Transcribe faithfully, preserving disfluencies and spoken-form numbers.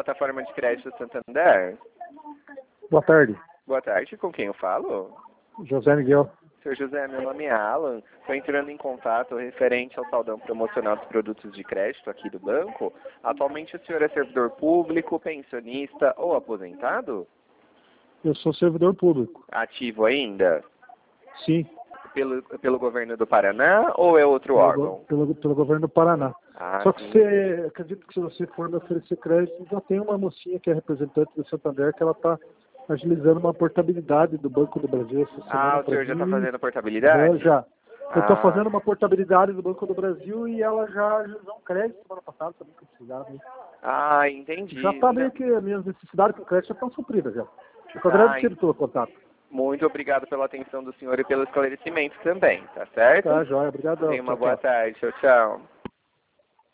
plataforma de crédito Santander. Boa tarde. Boa tarde, com quem eu falo? José Miguel. Senhor José, meu nome é Alan. Estou entrando em contato referente ao saldão promocional dos produtos de crédito aqui do banco. Atualmente o senhor é servidor público, pensionista ou aposentado? Eu sou servidor público. Ativo ainda? Sim. Pelo, pelo governo do Paraná ou é outro Pelo, órgão? pelo, pelo governo do Paraná. Ah, Só que sim. você, acredito que se você for me oferecer crédito, já tem uma mocinha que é representante do Santander que ela está agilizando uma portabilidade do Banco do Brasil essa semana. Ah, o senhor já está mim. fazendo a portabilidade? Já, já. Eu estou Ah. fazendo uma portabilidade do Banco do Brasil e ela já agilizou um crédito semana passada também que eu precisava. Hein? Ah, entendi. Já está meio que as minhas necessidades com crédito já estão supridas já. Fico agradecido pelo contato. Muito obrigado pela atenção do senhor e pelo esclarecimento também, tá certo? Tá, joia. Obrigado. Tenha uma Tchau, boa tchau. tarde. Tchau, tchau.